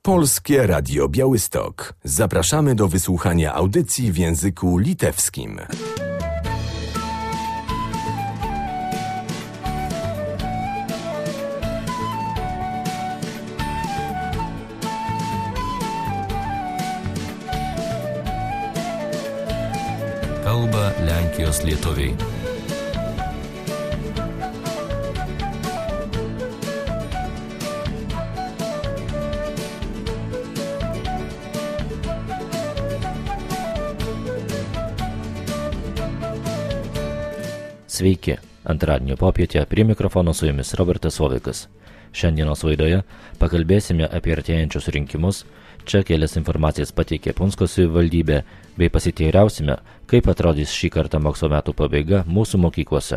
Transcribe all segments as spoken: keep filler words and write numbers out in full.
Polskie Radio Białystok. Zapraszamy do wysłuchania audycji w języku litewskim. Kalba Lenkijos lietuviai. Sveiki, antradienio popietė prie mikrofono su jumis Robertas Ovikas. Šiandienos laidoje pakalbėsime apie artėjančius rinkimus, čia kelias informacijas pateikė Punsko savivaldybė, bei pasiteirausime, kaip atrodys šį kartą mokslo metų pabaiga mūsų mokyklose.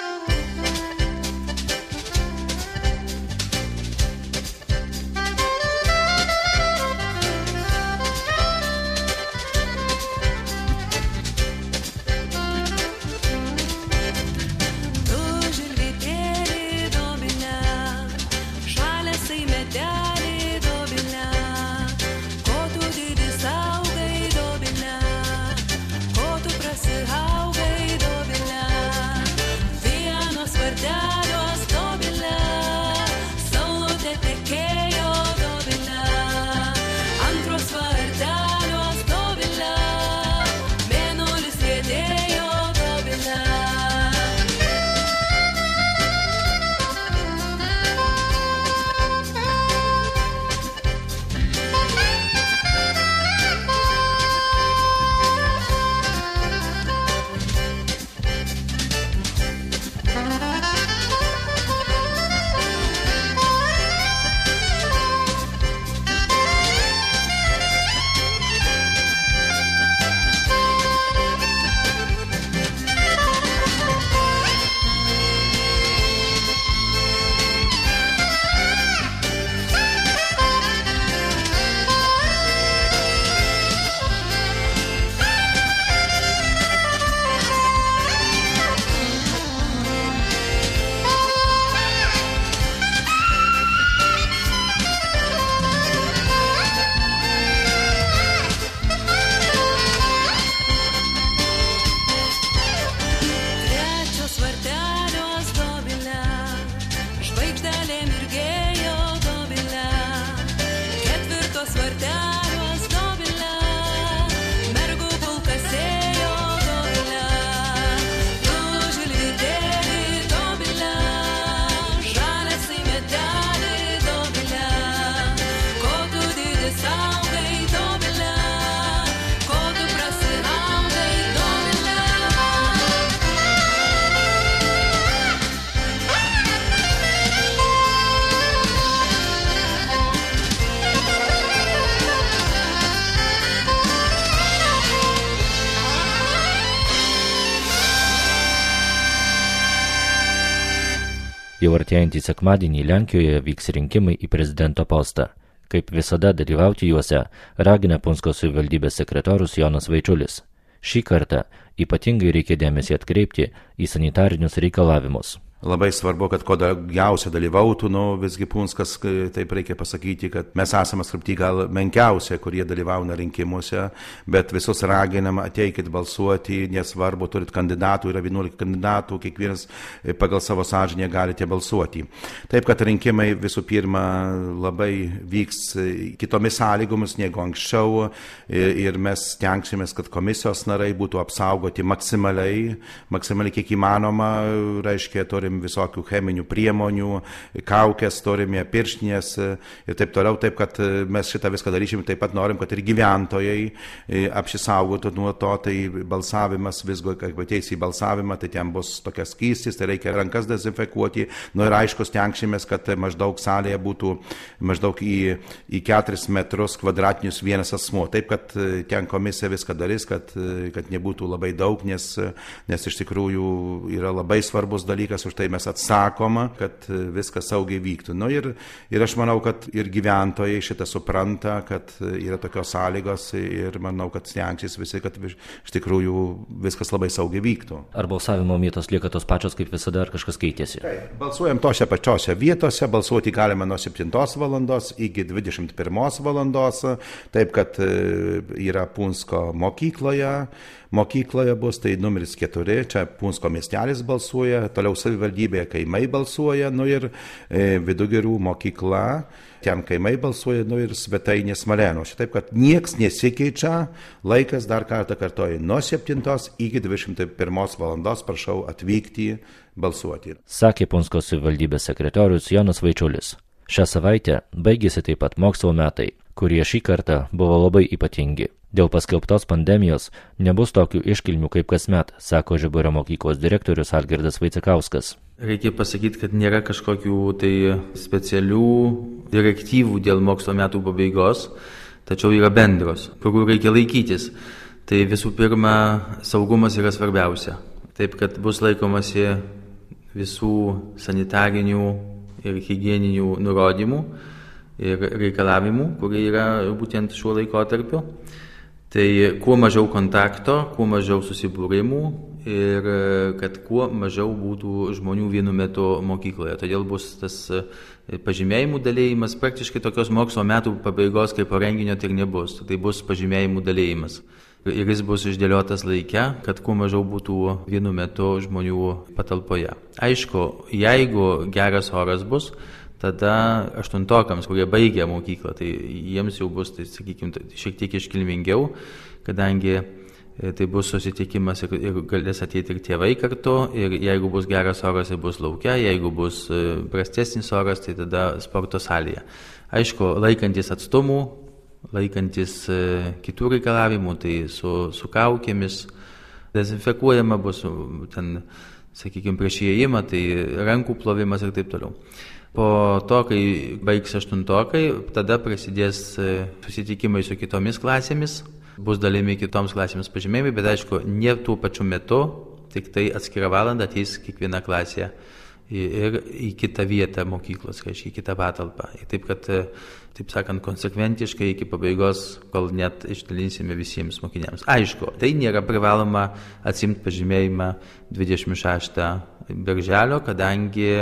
Jau artėjantį sekmadienį Lenkijoje vyks rinkimai į prezidento postą. Kaip visada dalyvauti juose ragina Punsko savivaldybės sekretorius Jonas Vaičiulis. Šį kartą ypatingai reikia dėmesį atkreipti į sanitarinius reikalavimus. Labai svarbu, kad kuo daugiausia dalyvautų, nu visgi Punskas, taip reikia pasakyti, kad mes esame skripti gal menkiausia, kurie dalyvauna rinkimuose, bet visus raginam, ateikit balsuoti, nesvarbu, turit kandidatų, yra vienuolika kandidatų, kiekvienas pagal savo sąžinę galite balsuoti. Taip, kad rinkimai visų pirma labai vyks kitomis sąlygomis negu anksčiau ir mes stengsimės, kad komisijos nariai būtų apsaugoti maksimaliai, maksimaliai kiek įmanoma, reiškia, turim visokių cheminių priemonių, kaukės turime, pirštinės ir taip toliau, taip kad mes šitą viską darysim, taip pat norim, kad ir gyventojai apsisaugotų nuo to, tai balsavimas, visgo, kai ateis į balsavimą, tai ten bus tokias skystis, tai reikia rankas dezinfekuoti, nu ir aišku, stengsimės, kad maždaug salėje būtų maždaug į, į keturis metrus kvadratinius vienas asmuo, taip kad ten komisija viską darys, kad, kad nebūtų labai daug, nes, nes iš tikrųjų yra labai svarbus dalykas, už tai tai mes atsakoma, kad viskas saugiai vyktų. Nu, ir, ir aš manau, kad ir gyventojai šitą supranta, kad yra tokios sąlygos ir manau, kad stengsis visi, kad iš tikrųjų viskas labai saugiai vyktų. Ar balsavimo vietos lieka tos pačios kaip visada, ar kažkas keitėsi? Tai, balsuojam tose pačiose vietose, balsuoti galima nuo septintos valandos iki dvidešimt pirmos valandos, taip kad yra Punsko mokykloje. Mokykloje bus, tai numeris keturi, čia Punsko miestelis balsuoja, toliau savivaldybėje kaimai balsuoja, nu ir e, Vidugirių mokykla, ten kaimai balsuoja, nu ir svetainė Smalėno. Šitaip, kad nieks nesikeičia, laikas dar kartą kartoja, nuo septintos iki dvidešimt pirmos valandos prašau atvykti balsuoti. Sakė Punsko savivaldybės sekretorius Jonas Vaičiulis. Šią savaitę baigėsi taip pat mokslo metai, kurie šį kartą buvo labai ypatingi. Dėl paskelbtos pandemijos nebus tokių iškilmių kaip kasmet, sako Žiburio mokyklos direktorius Algirdas Vaicekauskas. Reikia pasakyti, kad nėra kažkokių tai specialių direktyvų dėl mokslo metų pabaigos, tačiau yra bendros, kurių reikia laikytis. Tai visų pirma, saugumas yra svarbiausia. Taip, kad bus laikomasi visų sanitarinių ir higieninių nurodymų ir reikalavimų, kurie yra būtent šiuo laikotarpiu. Tai kuo mažiau kontakto, kuo mažiau susibūrimų ir kad kuo mažiau būtų žmonių vienu metu mokykloje. Todėl bus tas pažymėjimų dalėjimas, praktiškai tokios mokslo metų pabaigos kaip renginio tai nebus. Tai bus pažymėjimų dalėjimas. Ir jis bus išdėliotas laike, kad kuo mažiau būtų vienu metu žmonių patalpoje. Aišku, jeigu geras oras bus, tada aštuntokams, kurie baigia mokyklą, tai jiems jau bus, tai, sakykime, šiek tiek iškilmingiau, kadangi tai bus susitikimas ir, ir galės ateiti ir tėvai kartu, ir jeigu bus geras oras, tai bus laukia, jeigu bus prastesnis oras, tai tada sporto salėje. Aišku, laikantis atstumų, laikantis kitų reikalavimų, tai su, su kaukėmis, dezinfekuojama bus ten, sakykime, prieš įėjimą, tai rankų plovimas ir taip toliau. Po to, kai baigs aštuntokai, tada prasidės susitikimai su kitomis klasėmis, bus dalimi kitoms klasėms pažymėjimai, bet aišku, ne tuo pačiu metu, tik tai atskirą valandą ateis kiekviena klasė ir į kitą vietą mokyklos, reiškia, į kitą patalpą. Taip, kad, taip sakant, konsekventiškai iki pabaigos, kol net išdalinsime visiems mokiniams. Aišku, tai nėra privaloma atsimti pažymėjimą dvidešimt šeštą birželio, kadangi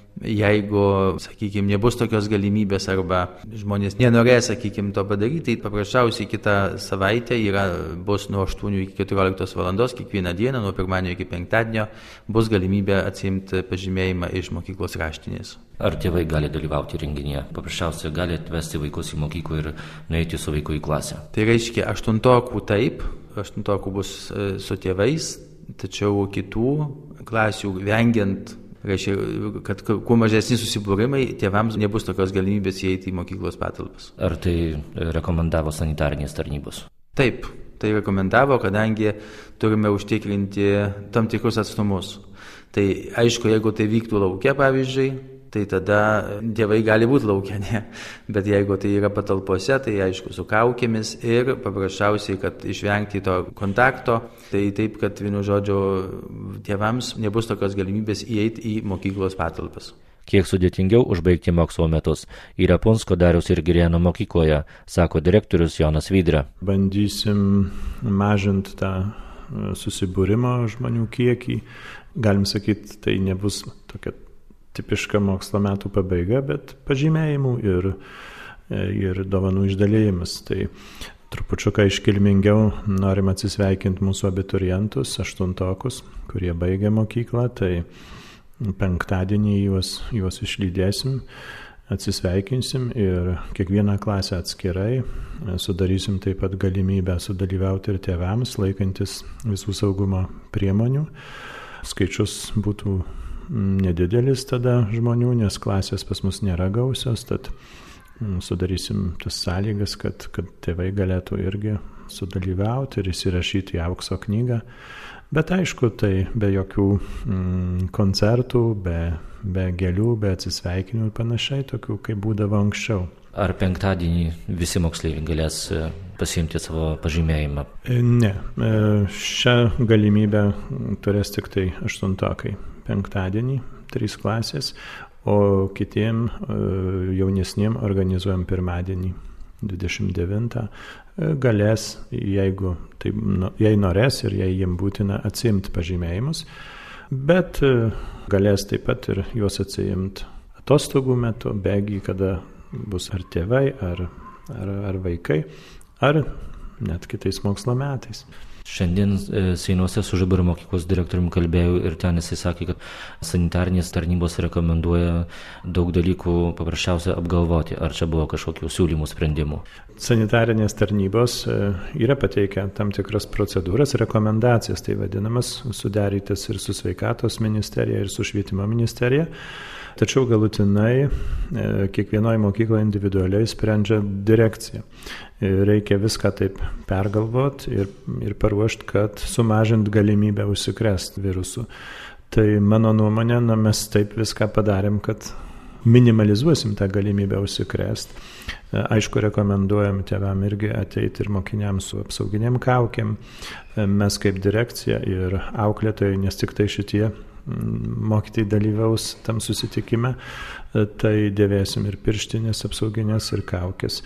jeigu, sakykime, nebus tokios galimybės arba žmonės nenorės, sakykime, to padaryti, tai paprasčiausiai kitą savaitę yra, bus nuo aštuonių iki keturioliktos valandos, kiekvieną dieną, nuo pirmadienio iki penktadienio, bus galimybė atsiimti pažymėjimą iš mokyklos raštinės. Ar tėvai gali dalyvauti renginyje? Paprasčiausiai gali atvesti vaikus į mokyklą ir nueiti su vaiku į klasę. Tai reiškia, aštuntokų taip, aštuntokų bus su tėvais, tačiau kitų klasių vengiant, reiškia, kad kuo mažesni susibūrimai, tėvams nebus tokios galimybės įeiti į mokyklos patalpas. Ar tai rekomendavo sanitarinės tarnybos? Taip, tai rekomendavo, kadangi turime užtikrinti tam tikrus atstumus. Tai aišku, jeigu tai vyktų laukia, pavyzdžiui, tai tada tėvai gali būti laukia, ne? Bet jeigu tai yra patalpose, tai aišku, su kaukėmis ir paprasčiausiai, kad išvengti to kontakto, tai taip, kad vienu žodžiu tėvams nebus tokios galimybės įeiti į mokyklos patalpas. Kiek sudėtingiau užbaigti mokslo metus yra Punsko Dariaus ir Girėno mokykloje, sako direktorius Jonas Vydra. Bandysim mažinti tą susibūrimo žmonių kiekį. Galim sakyti, tai nebus tokia tipiška mokslo metų pabaiga, bet pažymėjimų ir, ir dovanų išdalėjimas. Tai trupučiuką iškilmingiau norim atsisveikinti mūsų abiturientus, aštuntokus, kurie baigė mokyklą, tai penktadienį juos, juos išlydėsim, atsisveikinsim ir kiekvieną klasę atskirai sudarysim taip pat galimybę sudalyvauti ir tėvams, laikantis visų saugumo priemonių. Skaičius būtų nedidelis tada žmonių, nes klasės pas mus nėra gausios, tad sudarysim tas sąlygas, kad, kad tėvai galėtų irgi sudalyvauti ir įsirašyti į aukso knygą. Bet aišku, tai be jokių mm, koncertų, be, be gėlių, be atsisveikinimų ir panašiai, tokių kaip būdavo anksčiau. Ar penktadienį visi moksleiviai galės pasiimti savo pažymėjimą? Ne, šią galimybę turės tik tai aštuntokai. Penktadienį, trys klasės, o kitiem jaunesniem organizuojam pirmadienį dvidešimt devintą. Galės, jeigu tai, jei norės ir jei jiem būtina, atsiimti pažymėjimus, bet galės taip pat ir juos atsiimti atostogų metu, bėgi, kada bus ar tėvai, ar, ar, ar vaikai, ar net kitais mokslo metais. Šiandien Seinuose su Žiburio mokyklos direktoriumi kalbėjau ir ten jisai sakė, kad sanitarnės tarnybos rekomenduoja daug dalykų paprasčiausiai apgalvoti. Ar čia buvo kažkokių siūlymų sprendimų? Sanitarinės tarnybos yra pateikę tam tikras procedūras, rekomendacijas, tai vadinamas, sudarytas ir su sveikatos ministerija, ir su švietimo ministerija. Tačiau galutinai kiekvienoje mokykloje individualiai sprendžia direkcija. Reikia viską taip pergalvoti ir, ir paruošti, kad sumažint galimybę užsikrėsti virusų. Tai mano nuomonė, na, mes taip viską padarėm, kad minimalizuosim tą galimybę užsikrėsti. Aišku, rekomenduojam tėvam irgi ateiti ir mokiniams su apsauginiam kaukėm. Mes kaip direkcija ir auklėtojai, nes tik tai šitie mokytojai dalyvaus tam susitikime, tai dėvėsim ir pirštinės apsauginės, ir kaukės.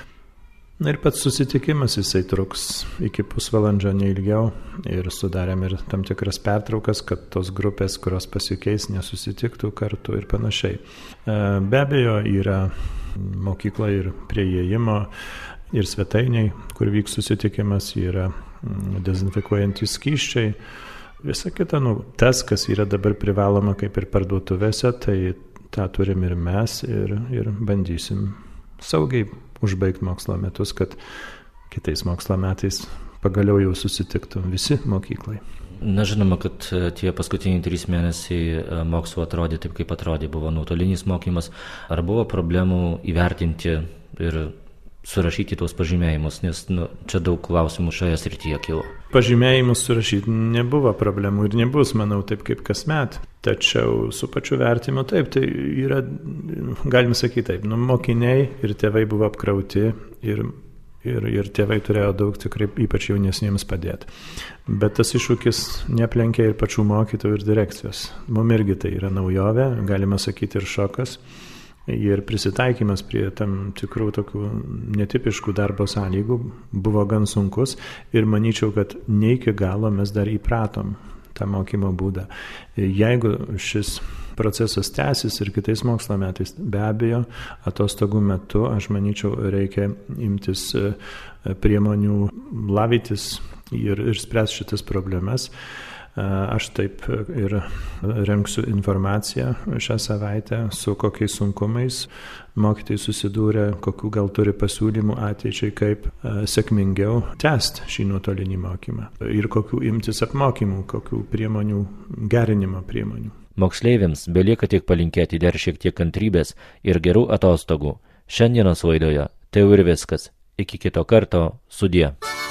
Na ir pats susitikimas jisai truks iki pusvalandžio neilgiau ir sudarėm ir tam tikras pertraukas, kad tos grupės, kurios pasikeis, nesusitiktų kartu ir panašiai. Be abejo, yra mokykla ir prie įėjimo, ir svetainiai, kur vyks susitikimas, yra dezinfekuojantys skysčiai. Visa kita, nu, tas, kas yra dabar privaloma kaip ir parduotuvėse, tai tą turim ir mes ir, ir bandysim saugiai užbaigti mokslo metus, kad kitais mokslo metais pagaliau jau susitiktum visi mokyklai. Na, žinoma, kad tie paskutiniai trys mėnesiai mokslo atrodė taip, kaip atrodė, buvo nuotolinis mokymas. Ar buvo problemų įvertinti ir surašyti tuos pažymėjimus, nes nu, čia daug klausimų šioje srityje kilo. Pažymėjimus surašyti nebuvo problemų ir nebus, manau, taip kaip kasmet. Tačiau su pačiu vertimu taip, tai yra, galim sakyti taip, nu, mokiniai ir tėvai buvo apkrauti ir, ir, ir tėvai turėjo daug tikrai ypač jaunesniems padėti. Bet tas iššūkis neaplenkė ir pačių mokytojų ir direkcijos. Mums irgi tai yra naujovė, galima sakyti ir šokas. Ir prisitaikymas prie tam tikrų tokių netipiškų darbo sąlygų buvo gan sunkus ir manyčiau, kad ne iki galo mes dar įpratom tą mokymo būdą. Jeigu šis procesas tęsis ir kitais mokslo metais, be abejo, atostogų metu, aš manyčiau, reikia imtis priemonių lavytis ir, ir spręs šitas problemas. Aš taip ir renksiu informaciją šią savaitę, su kokiais sunkumais mokytojai susidūrė, kokių gal turi pasiūlymų ateičiai, kaip sėkmingiau tęsti šį nuotolinį mokymą ir kokių imtis apmokymų, kokių priemonių, gerinimo priemonių. Moksleiviams belieka tik palinkėti dar šiek tiek kantrybės ir gerų atostogų. Šiandienos laidoje tai ir viskas. Iki kito karto, sudie.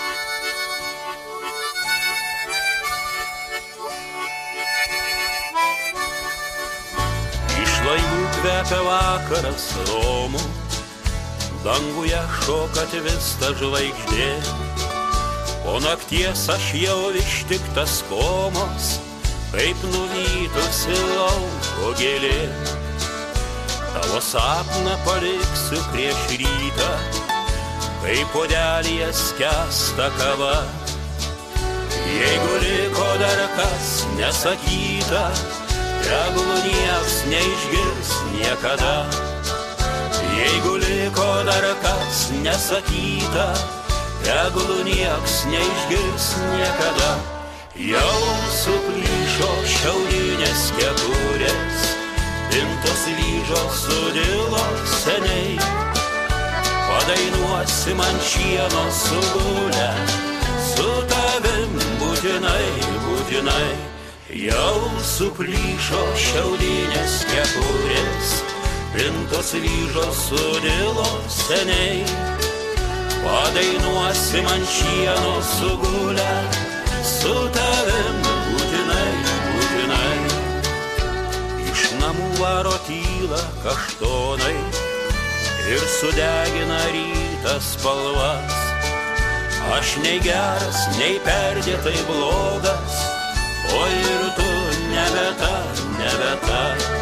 Kvepia vakaras Romų, danguje šoka tvista žvaigždė, po nakties aš jau ištiktas komos, kaip nuvytusi lauko gėlė. Tavo sapną paliksiu prieš rytą, kaip podelyje skęsta kava. Jeigu liko dar kas nesakyta, tegul nieks neišgirs niekada. Jeigu liko dar kas nesakyta, tegul nieks neišgirs niekada. Jau suplyšo šiaurinės kepurės, pintos vyžos sudilo seniai. Padainuosi man šieno sugulę, su tavim būtinai, būtinai. Jau suplyšo šiaudinės kepurės, pintos vyžos sudilo seniai. Padainuosi man šieno sugulę, su tavim būtinai, būtinai. Iš namų varo tyla kaštonai ir sudegina rytas spalvas. Aš nei geras, nei perdėtai blogas, o ir tu nebe ta, nebe ta.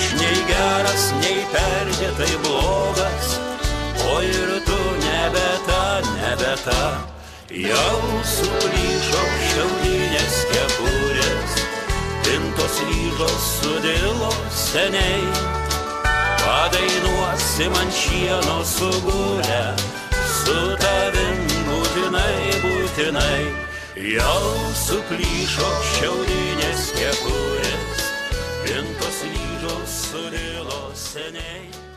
aš nei geras, nei perdėtai blogas, o ir tu nebe ta, nebe ta. Jau suplyšo šiaudinės kepurės, pintos ryžos sudilo seniai. Padainuosi man šieno sugulę, su tavim būtinai, būtinai. Jau suplyšo šiaudinės kepurės, pintos ryžos sudilo seniai.